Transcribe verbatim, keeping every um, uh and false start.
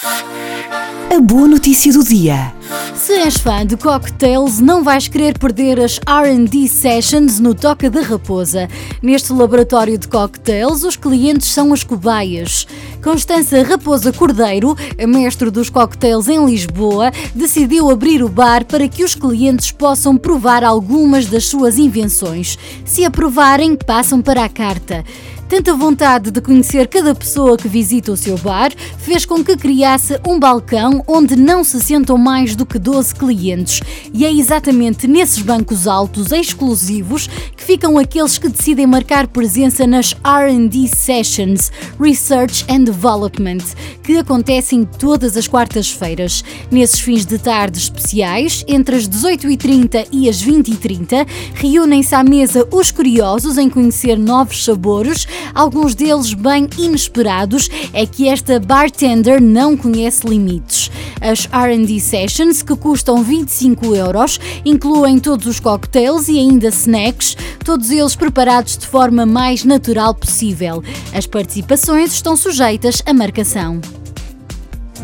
A boa notícia do dia. Se és fã de cocktails, não vais querer perder as R and D Sessions no Toca da Raposa. Neste laboratório de cocktails, os clientes são as cobaias. Constança Raposa Cordeiro, a mestre dos cocktails em Lisboa, decidiu abrir o bar para que os clientes possam provar algumas das suas invenções. Se aprovarem, passam para a carta. Tanta vontade de conhecer cada pessoa que visita o seu bar fez com que criasse um balcão onde não se sentam mais do que doze clientes. E é exatamente nesses bancos altos exclusivos que ficam aqueles que decidem marcar presença nas R and D Sessions, Research and Development, que acontecem todas as quartas-feiras. Nesses fins de tarde especiais, entre as dezoito e trinta e as vinte e trinta, reúnem-se à mesa os curiosos em conhecer novos sabores. Alguns deles bem inesperados é que esta bartender não conhece limites. As R and D Sessions, que custam vinte e cinco euros, incluem todos os cocktails e ainda snacks, todos eles preparados de forma mais natural possível. As participações estão sujeitas à marcação.